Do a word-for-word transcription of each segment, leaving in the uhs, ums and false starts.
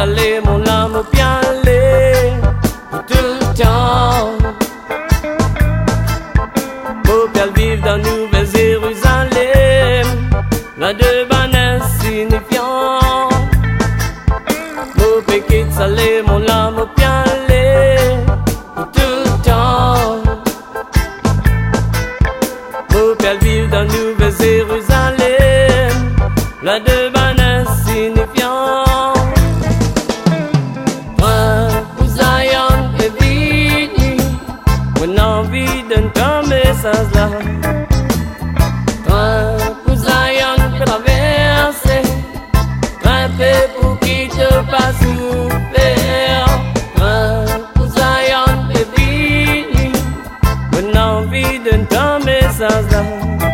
salé, mon âme au pialé, pour tout le temps. Pour qu'elle vive dans Nouvelle Jérusalem, la de ban insignifiant. Pour péquer de salé, mon âme au pialé, pour tout le temps. Pour qu'elle vive dans Nouvelle Jérusalem, la de ban insignifiant. Pour Zion est venu, on a envie d'un ton message là. Pour Zion traverser, grimper pour qui te pas souffert. Pour Zion est venu, on a envie d'un ton message là.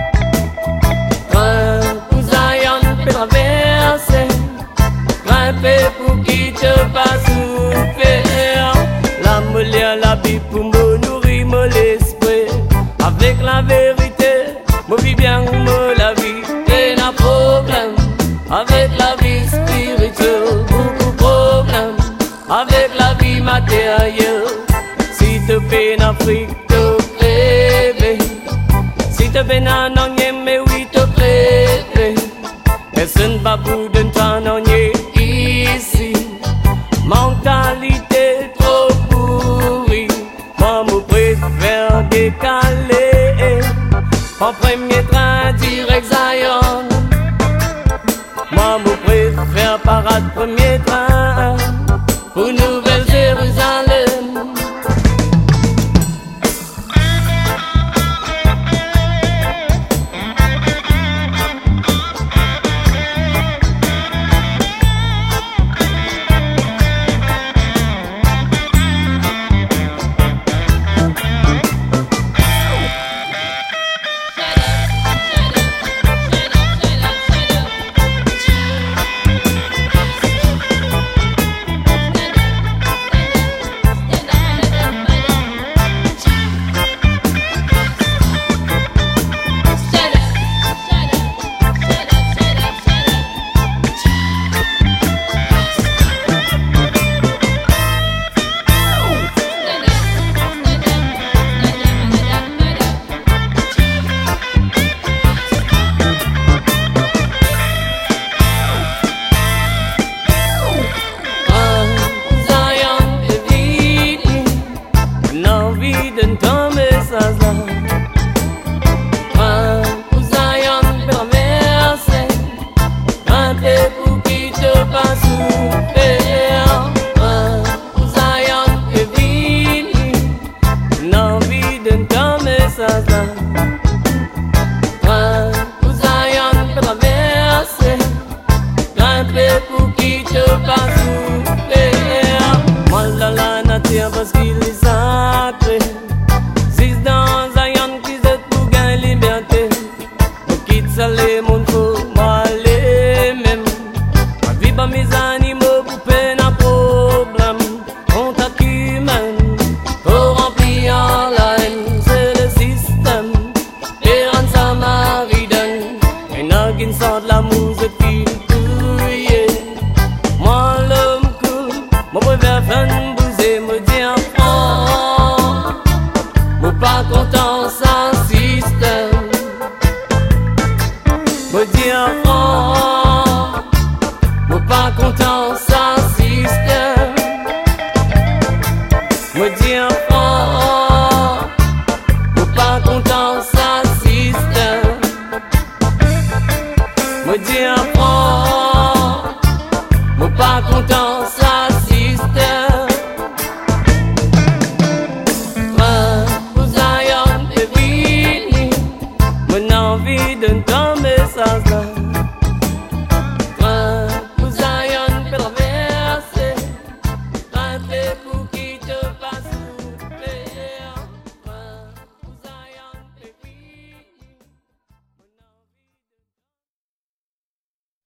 Pour Zion traverser, grimper pour qui te pas souffert. La molière, la Bible pour me nourrir mon l'esprit. Avec la vérité, me vis bien me la vie. Et n'a problème avec la vie spirituelle, beaucoup de problèmes avec la vie matérielle. Si te fais en Afrique, te crève. Si te fais en Angers, mais oui te crève. Personne va bout d'un temps en ici. Mentalité trop pourrie, moi me préfère décaler. En premier train direct Zion, moi me préfère parade premier train pour Nouvelle Jérusalem. Parce qu'il est sacré. Si dans Zion qui se pour gagner liberté, on quitte ça les mon faux, moi les mêmes. Ma vie pas mes animaux pour peine à problème. Contact humain pour remplir la haine, c'est le système. Et rendre ça mariden, et n'a qu'une sorte de l'amour, c'est qu'il touille. Moi l'homme cool, moi préfère faire une bousée, me dire franc, moi pas content sans système. Me dire franc, moi pas content